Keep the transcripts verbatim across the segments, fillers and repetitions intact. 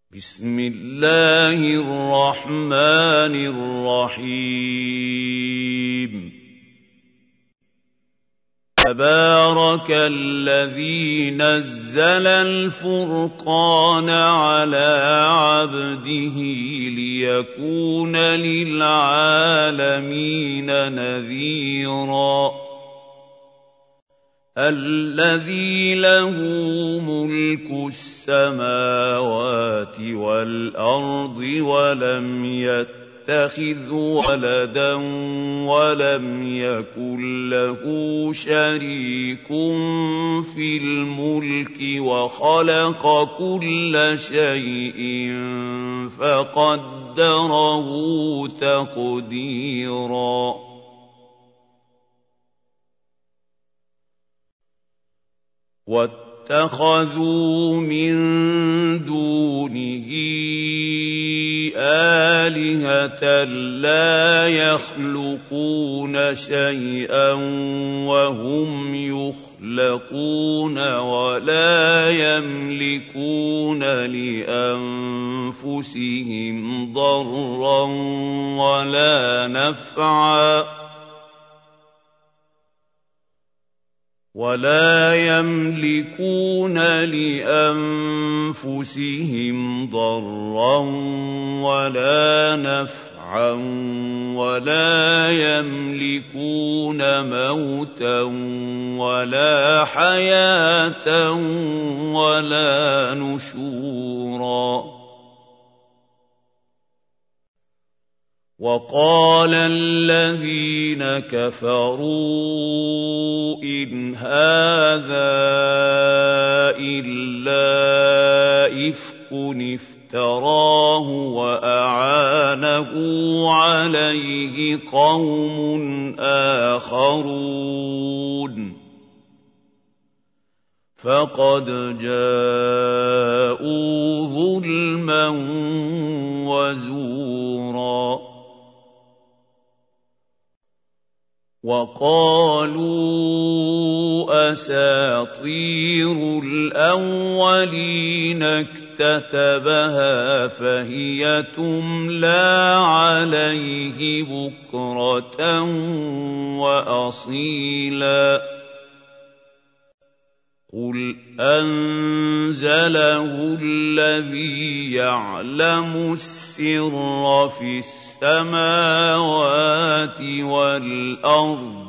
بسم الله الرحمن الرحيم تبارك الذي نزل الفرقان على عبده ليكون للعالمين نذيرا الذي له ملك السماوات والأرض ولم يتخذ ولدا ولم يكن له شريك في الملك وخلق كل شيء فقدره تقديرا واتخذوا من دونه آلهة لا يخلقون شيئا وهم يخلقون ولا يملكون لأنفسهم ضرا ولا نفعا ولا يملكون لأنفسهم ضرا ولا نفعا ولا يملكون موتا ولا حياة ولا نشورا وقال الذين كفروا إن هذا إلا إفك افتراه وأعانه عليه قوم آخرون فقد جاءوا ظلما وزورا وقالوا أساطير الأولين اكتتبها فهي تملى عليه بكرة وأصيلا قل أنزله الذي يعلم السر في السماوات والأرض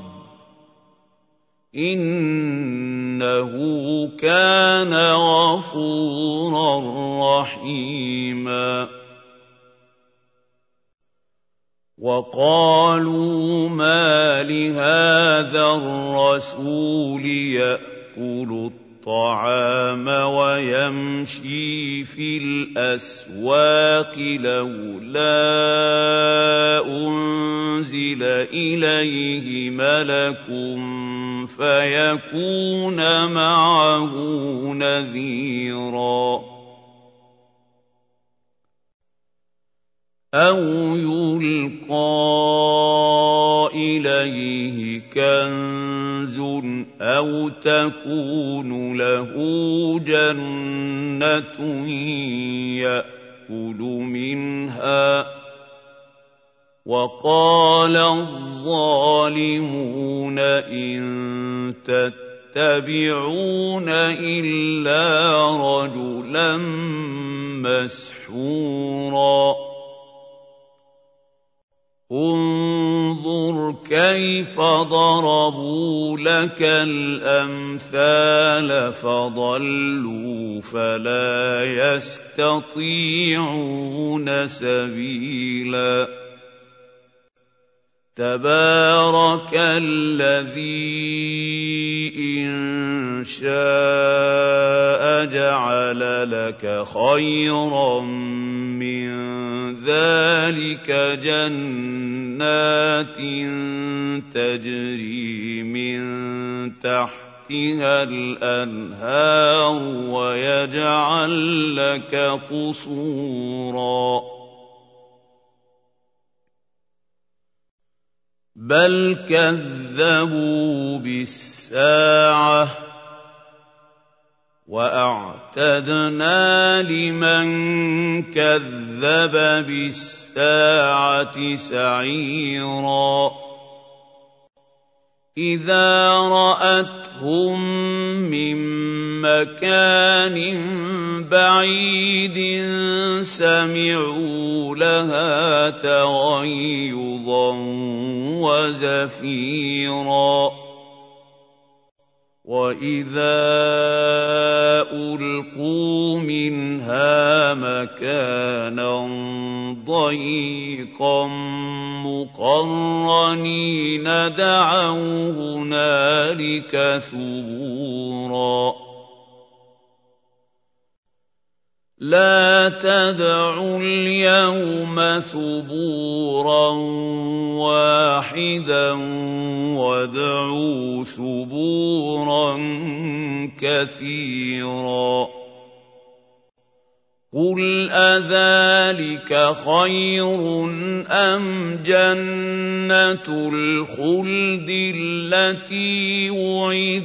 إنه كان غفورا رحيما وقالوا ما لهذا الرسول يأكل الطعام ويمشي في الأسواق لولا أنزل إليه ملك فيكون معه نذيرا أو يلقى إليه كنز أو تكون له جنة يأكل منها وقال الظالمون إن تتبعون إلا رجلا مسحورا انظر كيف ضربوا لك الأمثال فضلوا فلا يستطيعون سبيلا تبارك الذي إن شاء جعل لك خيرا من ذلك جنات تجري من تحتها الأنهار ويجعل لك قصورا بل كذبوا بالساعة وَأَعْتَدْنَا لِمَن كَذَّبَ بِالسَّاعَةِ سَعِيرًا إِذَا رَأَتْهُم مِّن مَّكَانٍ بَعِيدٍ سَمِعُوا لَهَا تَغَيُّظًا وَزَفِيرًا وَإِذَا أُلْقُوا مِنْهَا مَكَانًا ضَيِّقًا مُّقَرَّنِينَ دَعَوْا هُنَالِكَ ثُبُورًا لَا تَدْعُوا الْيَوْمَ ثُبُورًا وَاحِدًا وَادْعُوا ثُبُورًا كَثِيرًا قُلْ أَذَٰلِكَ خَيْرٌ أَمْ جَنَّةُ الْخُلْدِ الَّتِي وُعِدَ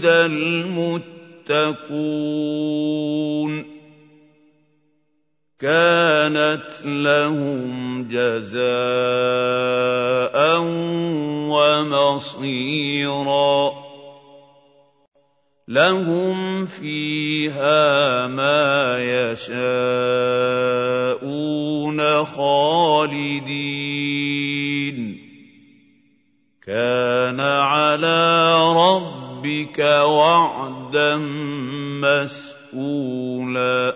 الْمُتَّقُونَ كَانَتْ لَهُمْ جَزَاءً وَمَصِيرًا لَهُمْ فِيهَا مَا يَشَاءُونَ خَالِدِينَ كَانَ عَلَىٰ رَبِّكَ وَعْدًا مَّسْئُولًا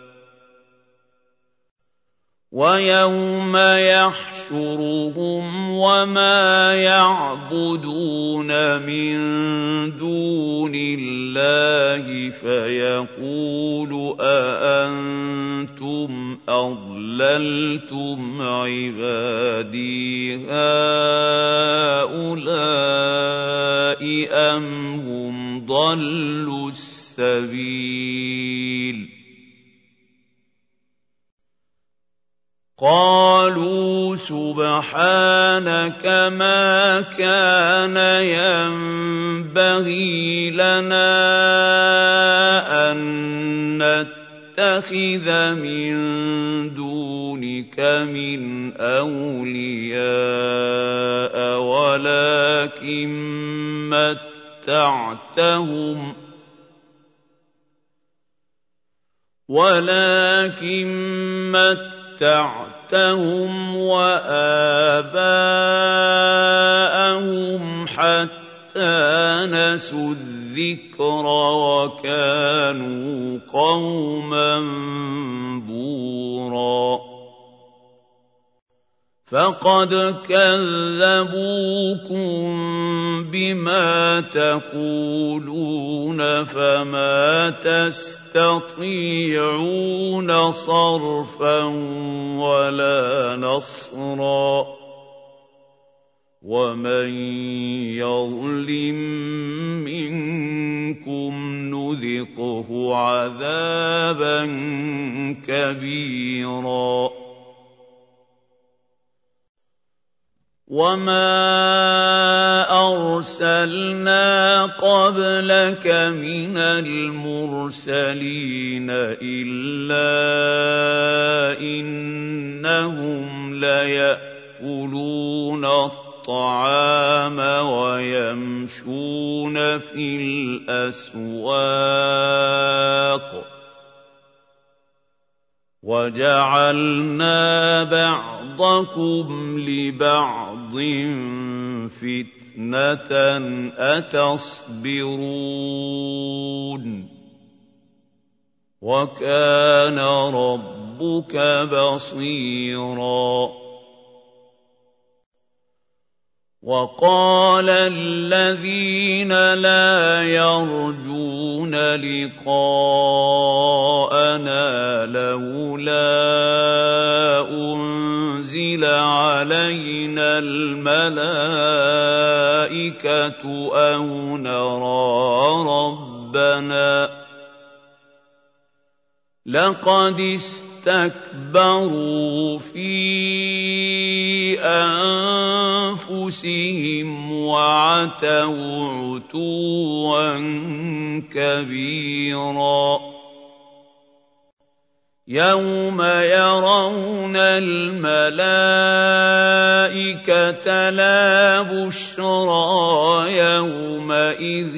وَيَوْمَ يَحْشُرُهُمْ وَمَا يَعْبُدُونَ مِن دُونِ اللَّهِ فَيَقُولُ أَأَنتُمْ أَضْلَلْتُمْ عِبَادِي هَٰؤُلَاءِ أَمْ هُمْ ضَلُّوا السَّبِيلَ قَالُوا سُبْحَانَكَ مَا كَانَ يَنبَغِي لَنَا أَن نَّتَّخِذَ مِن دُونِكَ مِنْ أَوْلِيَاءَ وَلَٰكِن مَّتَّعْتَهُمْ وَلَٰكِن مَّتَّعْتَهُمْ وَآبَاءَهُمْ حَتَّىٰ نَسُوا الذِّكْرَ وَكَانُوا قَوْمًا بُورًا فَقَدْ كَذَّبُوكُم بِمَا تَقُولُونَ فَمَا تَسْتَطِيعُونَ صَرْفًا وَلَا نَصْرًا وَمَن يَظْلِم مِّنكُمْ نُذِقْهُ عَذَابًا كَبِيرًا وَمَا أَرْسَلْنَا قَبْلَكَ مِنَ الْمُرْسَلِينَ إِلَّا إِنَّهُمْ لَيَأْكُلُونَ الطَّعَامَ وَيَمْشُونَ فِي الْأَسْوَاقِ وَجَعَلْنَا بَعْضَكُمْ لِبَعْضٍ فِتْنَةً أَتَصْبِرُونَ وَكَانَ رَبُّكَ بَصِيرًا وَقَالَ الَّذِينَ لَا يَرْجُونَ لِقَاءَنَا لَوْلَا أُنزِلَ عَلَيْنَا الْمَلَائِكَةُ أَوْ نَرَىٰ رَبَّنَا لَقَدِ اسْتَكْبَرُوا فِي أَنفُسِهِمْ وَعَتَوْا عُتُوًّا كَبِيرًا يَوْمَ يَرَوْنَ الْمَلَائِكَةَ لَا بُشْرَىٰ يَوْمَئِذٍ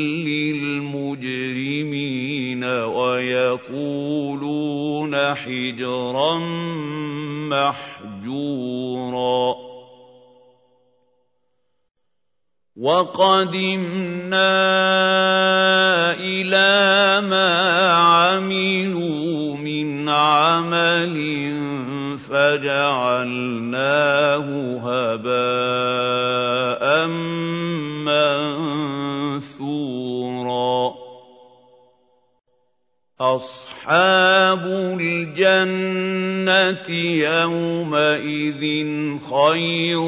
لِّلْمُجْرِمِينَ وَيَقُولُونَ حِجْرًا مَّحْجُورًا وَقَدِمْنَا إِلَىٰ مَا عَمِلُوا مِنْ عَمَلٍ فَجَعَلْنَاهُ هَبَاءً مَّنثُورًا أَصْحَابُ الْجَنَّةِ يَوْمَئِذٍ خَيْرٌ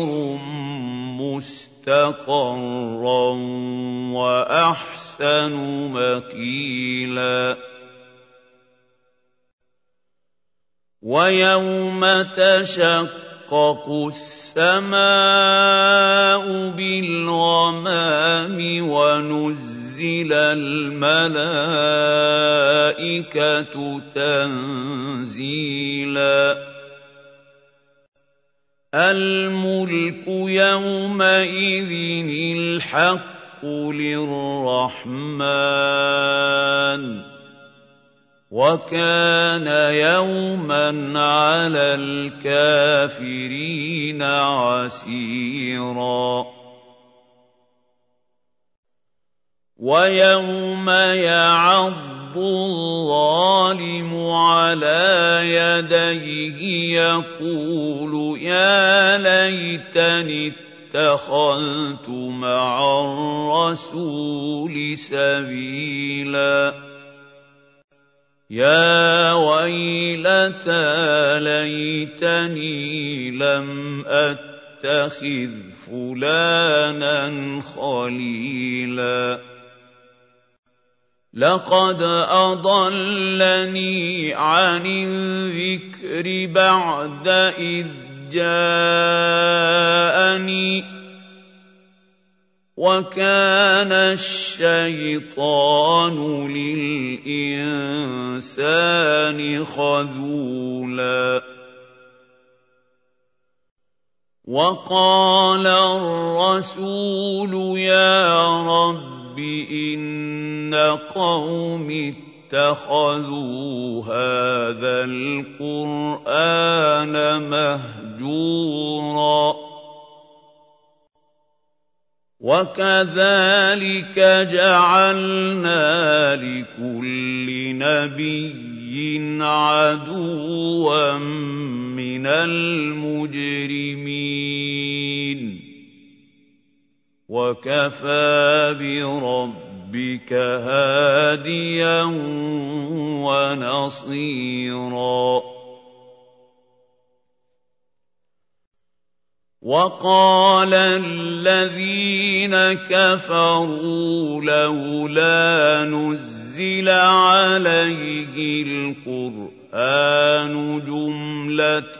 مُّسْتَقَرًّا وَأَحْسَنُ مَقِيلًا وَيَوْمَ تَشَقَّقُ السَّمَاءُ بِالْغَمَامِ وَنُزِّلَ الْمَلَائِكَةُ تَنزِيلًا الْمُلْكُ يَوْمَئِذٍ الْحَقُّ لِلرَّحْمَٰنِ وَكَانَ يَوْمًا عَلَى الْكَافِرِينَ عَسِيرًا وَيَوْمَ يَعَضُّ الظَّالِمُ عَلَىٰ يَدَيْهِ يَقُولُ يَا لَيْتَنِي اتَّخَذْتُ مَعَ الرَّسُولِ سَبِيلًا يَا وَيْلَتَىٰ لَيْتَنِي لَمْ أَتَّخِذْ فُلَانًا خَلِيلًا لَقَدْ أَضَلَّنِي عَنِ الذِّكْرِ بَعْدَ إِذْ جَاءَنِي وَكَانَ الشَّيْطَانُ لِلْإِنسَانِ خَذُولًا وَقَالَ الرَّسُولُ يَا رَبِّ إِنَّ قَوْمِي اتَّخَذُوا هَٰذَا الْقُرْآنَ مَهْجُورًا وَكَذَٰلِكَ جَعَلْنَا لِكُلِّ نَبِيٍّ عَدُوًّا مِّنَ الْمُجْرِمِينَ وَكَفَىٰ بِرَبِّكَ هَادِيًا وَنَصِيرًا وَقَالَ الَّذِينَ كَفَرُوا لَوْلَا نُزِّلَ عَلَيْهِ الْقُرْآنُ جُمْلَةً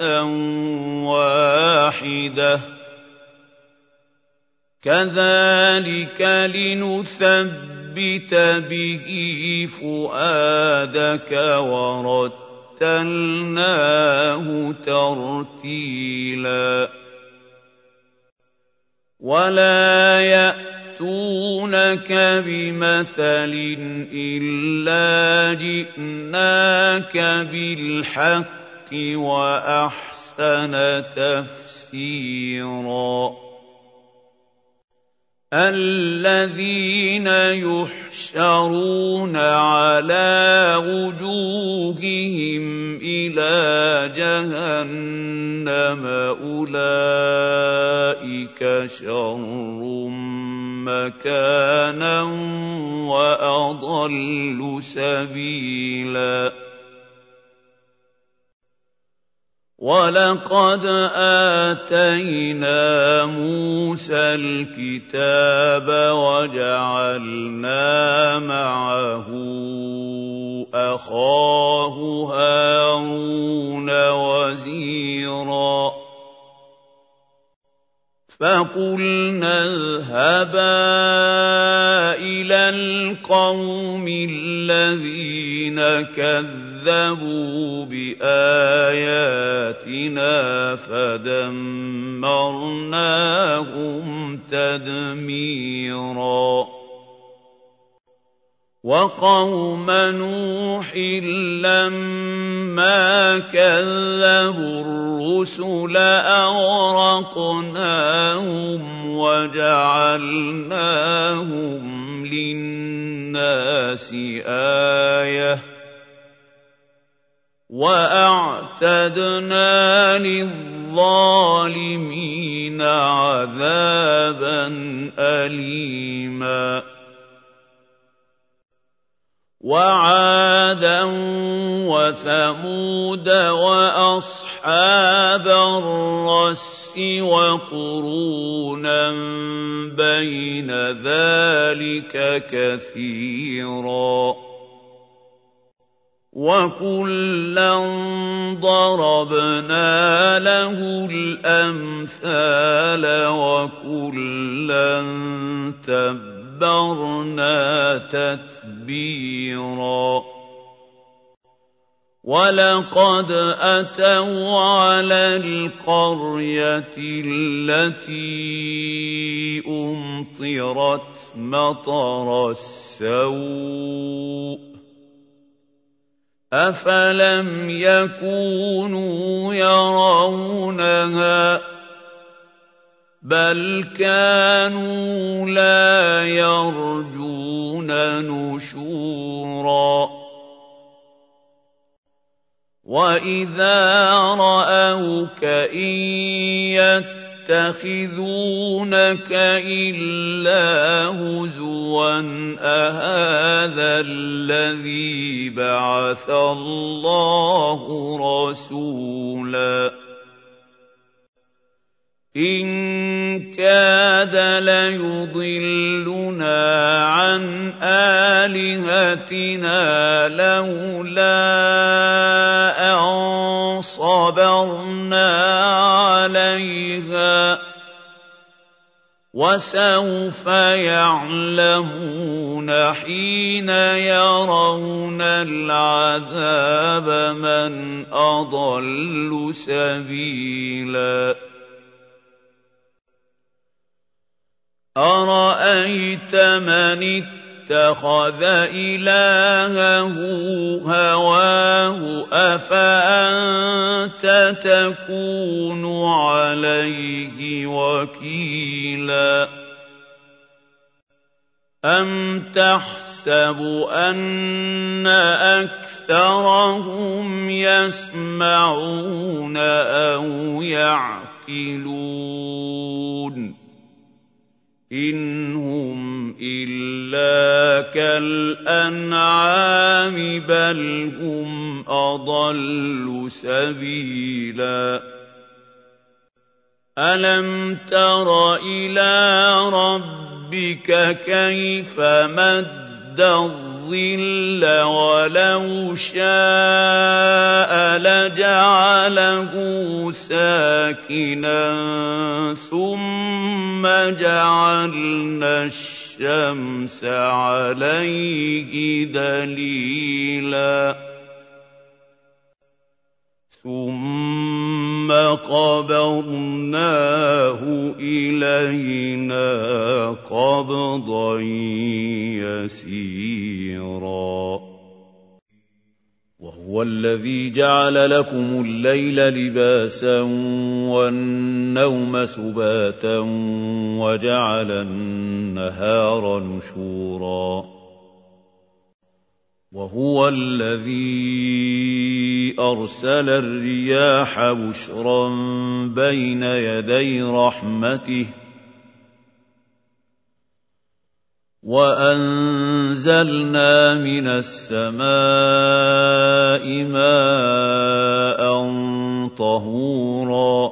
وَاحِدَةً كَذَٰلِكَ لِنُثَبِّتَ بِهِ فُؤَادَكَ وَرَتَّلْنَاهُ تَرْتِيلًا وَلَا يَأْتُونَكَ بِمَثَلٍ إِلَّا جِئْنَاكَ بِالْحَقِّ وَأَحْسَنَ تَفْسِيرًا الَّذِينَ يُحْشَرُونَ عَلَىٰ وُجُوهِهِمْ إِلَىٰ جَهَنَّمَ أُولَٰئِكَ شَرٌّ مَّكَانًا وَأَضَلُّ سَبِيلًا وَلَقَدْ آتَيْنَا مُوسَى الْكِتَابَ وَجَعَلْنَا مَعَهُ أَخَاهُ هَارُونَ وَزِيرًا فَقُلْنَا اذْهَبَا إِلَى الْقَوْمِ الَّذِينَ كَذَّبُوا كَذَّبُوا بِآيَاتِنَا فَدَمَّرْنَاهُمْ تَدْمِيرًا وَقَوْمَ نُوحٍ لَّمَّا كَذَّبُوا الرُّسُلَ أَغْرَقْنَاهُمْ وَجَعَلْنَاهُمْ لِلنَّاسِ آيَةً وَأَعْتَدْنَا لِلظَّالِمِينَ عَذَابًا أَلِيمًا وَعَادًا وَثَمُودَ وَأَصْحَابَ الرَّسِّ وَقُرُونًا بَيْنَ ذَلِكَ كَثِيرًا وَكُلًّا ضَرَبْنَا لَهُ الْأَمْثَالَ وَكُلًّا تَبَّرْنَا تَتْبِيرًا وَلَقَدْ أَتَوْا عَلَى الْقَرْيَةِ الَّتِي أُمْطِرَتْ مَطَرَ السَّوْءِ أَفَلَمْ يَكُونُوا يَرَوْنَهَا بَلْ كَانُوا لَا يَرْجُونَ نُشُورًا وَإِذَا رَأَوْكَ إِن يَتَّخِذُونَكَ إِلَّا هُزُوًا أَهَٰذَا الَّذِي بَعَثَ اللَّهُ رَسُولًا إِن كَادَ لَيُضِلُّنَا عَنْ آلِهَتِنَا لَوْلَا أَن صَبَرْنَا عَلَيْهَا ۖ وَسَوْفَ يَعْلَمُونَ حِينَ يَرَوْنَ الْعَذَابَ مَنْ أَضَلُّ سَبِيلًا أَرَأَيْتَ مَنِ اتَّخَذَ إِلَٰهَهُ هَوَاهُ أَفَأَنتَ تَكُونُ عَلَيْهِ وَكِيلًا أَمْ تَحْسَبُ أَنَّ أَكْثَرَهُمْ يَسْمَعُونَ أَوْ يَعْقِلُونَ إِنْ هُمْ إِلَّا كَالْأَنْعَامِ بَلْ هُمْ أَضَلُّ سَبِيلًا أَلَمْ تَرَ إِلَىٰ رَبِّكَ كَيْفَ مَدَّ الظِّلَّ وَلَوْ شَاءَ لَجَعَلَهُ سَاكِنًا ثُمَّ جَعَلْنَا الشَّمْسَ عَلَيْهِ دَلِيلًا ثُمَّ قَبَضْنَاهُ إِلَيْنَا قَبْضًا يَسِيرًا وَهُوَ الَّذِي جَعَلَ لَكُمُ اللَّيْلَ لِبَاسًا وَالنَّوْمَ سُبَاتًا وَجَعَلَ النَّهَارَ نُشُورًا وَهُوَ الَّذِي أَرْسَلَ الرِّيَاحَ بُشْرًا بَيْنَ يَدَيْ رَحْمَتِهِ وَأَنزَلْنَا مِنَ السَّمَاءِ مَاءً طَهُورًا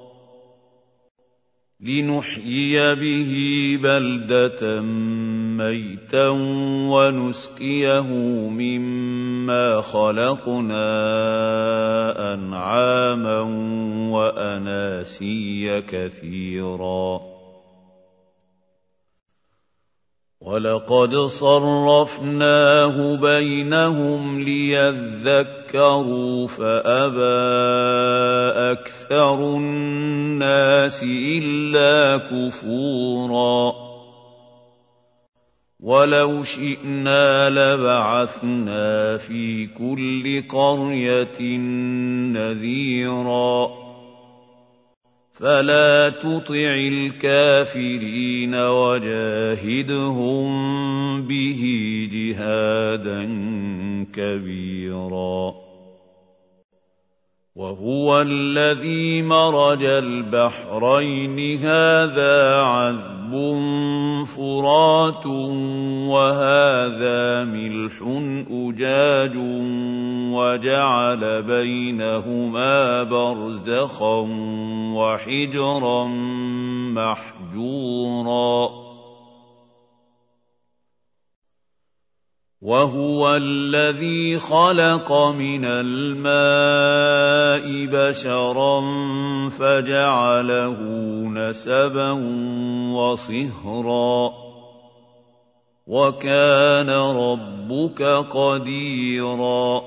لِنُحْيِيَ بِهِ بَلْدَةً مَّيْتًا وَنُسْقِيَهُ مِمَّا خَلَقْنَا أَنْعَامًا وَأَنَاسِيَّ كَثِيرًا وَلَقَدْ صَرَّفْنَاهُ بَيْنَهُمْ لِيَذَّكَّرُوا فَأَبَىٰ أَكْثَرُ النَّاسِ إِلَّا كُفُورًا وَلَوْ شِئْنَا لَبَعَثْنَا فِي كُلِّ قَرْيَةٍ نَّذِيرًا فَلَا تُطِعِ الْكَافِرِينَ وَجَاهِدْهُم بِهِ جِهَادًا كَبِيرًا وَهُوَ الَّذِي مَرَجَ الْبَحْرَيْنِ هَٰذَا عَذْبٌ فُرَاتٌ وَهَٰذَا مِلْحٌ أُجَاجٌ وَجَعَلَ بَيْنَهُمَا بَرْزَخًا وَحِجْرًا مَّحْجُورًا وَهُوَ الَّذِي خَلَقَ مِنَ الْمَاءِ بَشَرًا فَجَعَلَهُ نَسَبًا وَصِهْرًا وَكَانَ رَبُّكَ قَدِيرًا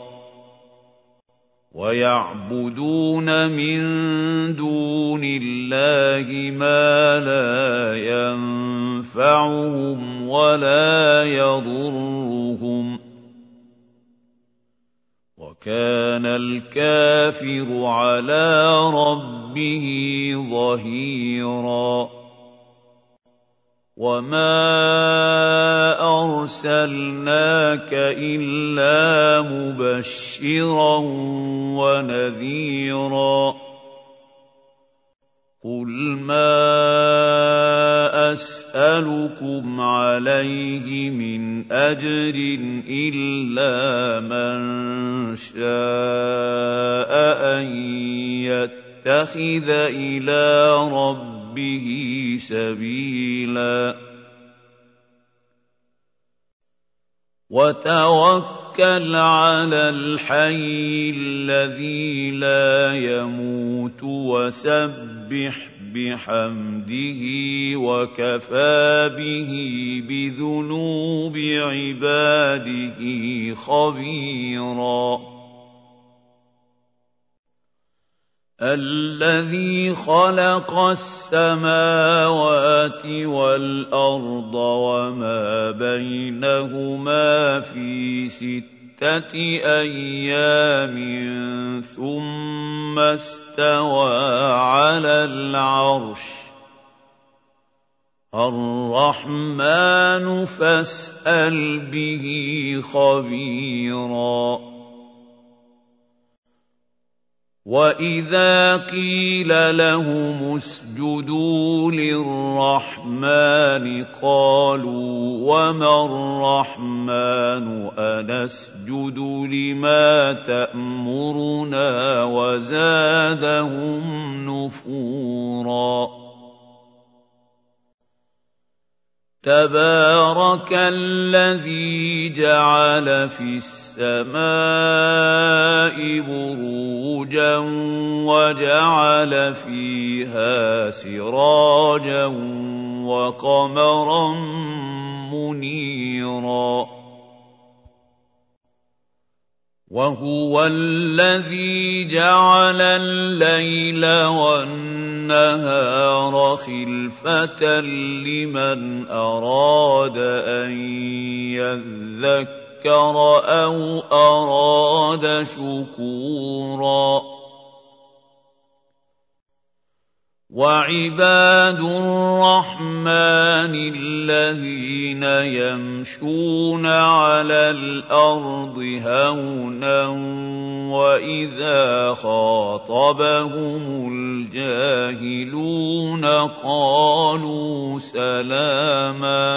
وَيَعْبُدُونَ مِن دُونِ اللَّهِ مَا لَا يَنفَعُهُمْ وَلَا يَضُرُّهُمْ وَكَانَ الْكَافِرُ عَلَىٰ رَبِّهِ ظَهِيرًا وَمَا أَرْسَلْنَاكَ إِلَّا مُبَشِّرًا وَنَذِيرًا قُلْ مَا أَسْأَلُكُمْ عَلَيْهِ مِنْ أَجْرٍ إِلَّا مَن شَاءَ أَن يَتَّخِذَ إِلَىٰ رَبِّهِ به سبيلا وتوكل على الحي الذي لا يموت وسبح بحمده وكفى به بذنوب عباده خبيرا الذي خلق السماوات والأرض وما بينهما في ستة أيام ثم استوى على العرش الرحمن فاسأل به خبيرا وَإِذَا قِيلَ لَهُمُ اسْجُدُوا لِلرَّحْمَٰنِ قَالُوا وَمَا الرَّحْمَٰنُ أَنَسْجُدُ لِمَا تَأْمُرُنَا وَزَادَهُمْ نُفُورًا تَبَارَكَ الَّذِي جَعَلَ فِي السَّمَاءِ بُرُوجًا وَجَعَلَ فِيهَا سِرَاجًا وَقَمَرًا مُنِيرًا وَهُوَ الَّذِي جَعَلَ اللَّيْلَ وَالنَّهَارَ خِلْفَةً لِّمَنْ أَرَادَ أَن يَذَّكَّرَ أَوْ أَرَادَ شُكُورًا وَعِبَادُ الرَّحْمَٰنِ الَّذِينَ يَمْشُونَ عَلَى الْأَرْضِ هَوْنًا وَإِذَا خَاطَبَهُمُ الْجَاهِلُونَ قَالُوا سَلَامًا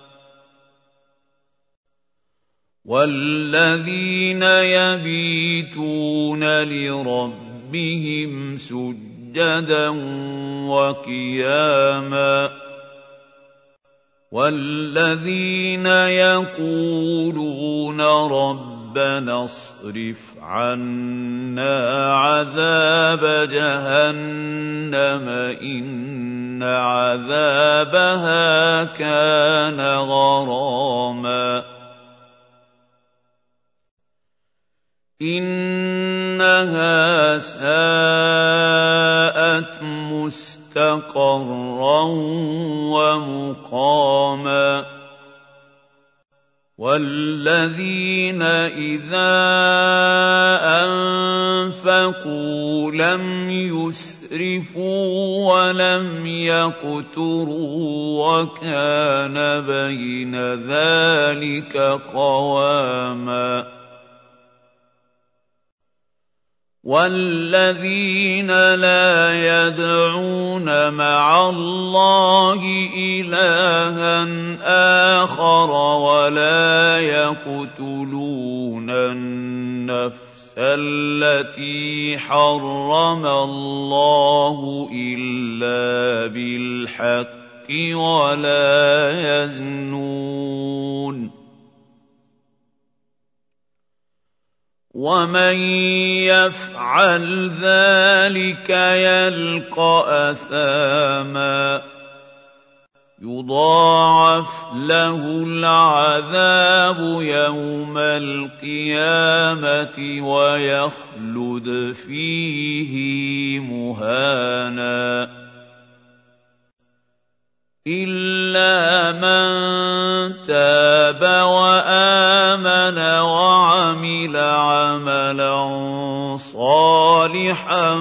وَالَّذِينَ يَبِيتُونَ لِرَبِّهِمْ سُجَّدًا سُجَّدًا وَقِيَامًا وَالَّذِينَ يَقُولُونَ رَبَّنَا اصْرِفْ عَنَّا عَذَابَ جَهَنَّمَ إِنَّ إن عذابها كان غراما إنها ساءت مستقرا ومقاما والذين إذا أنفقوا لم يسرفوا ولم يقتروا وكان بين ذلك قواما والذين لا يدعون مع الله إلها آخر ولا يقتلون النفس التي حرم الله إلا بالحق ولا يزنون ومن يفعل ذلك يلقى أثاما يضاعف له العذاب يوم القيامة ويخلد فيه مهانا إلا من تاب وآمن وعمل عملا صالحا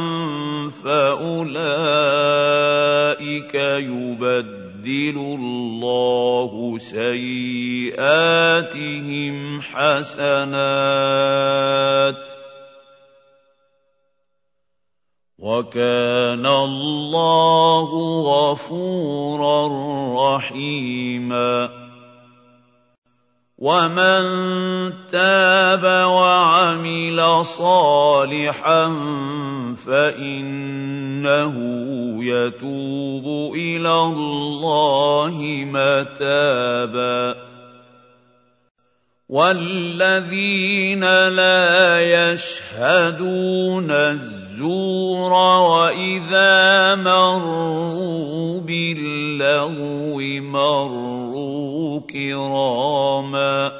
فأولئك يبدل الله سيئاتهم حسنات وكان الله غفورا رحيما ومن تاب وعمل صالحا فإنه يتوب إلى الله متابا والذين لا يشهدون الزور وإذا مروا باللغو مروا كراما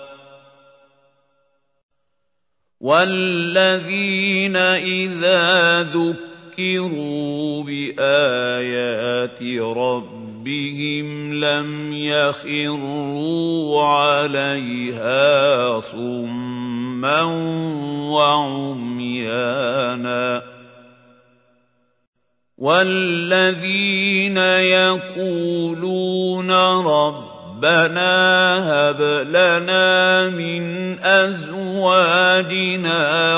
والذين إذا ذكروا بآيات ربهم لم يخروا عليها صما وعميانا والذين يقولون ربنا هب لنا من أزواجنا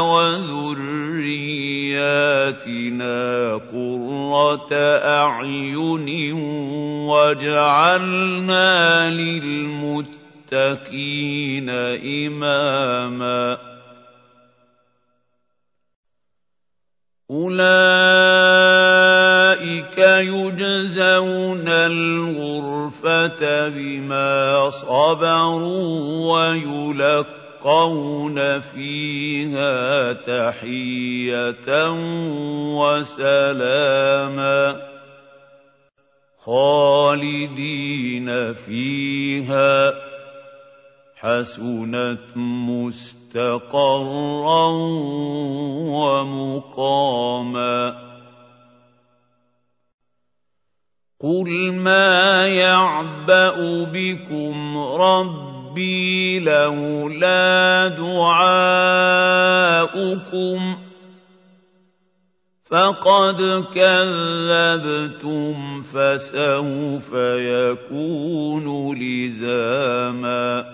وذرياتنا قرة أعين واجعلنا للمتقين إماما أولئك يجزون الغرفة بما صبروا ويلقون فيها تحية وسلاما خالدين فيها حسنت مستقرا ومقاما قل ما يعبأ بكم ربي لولا دعاؤكم فقد كذبتم فسوف يكون لزاما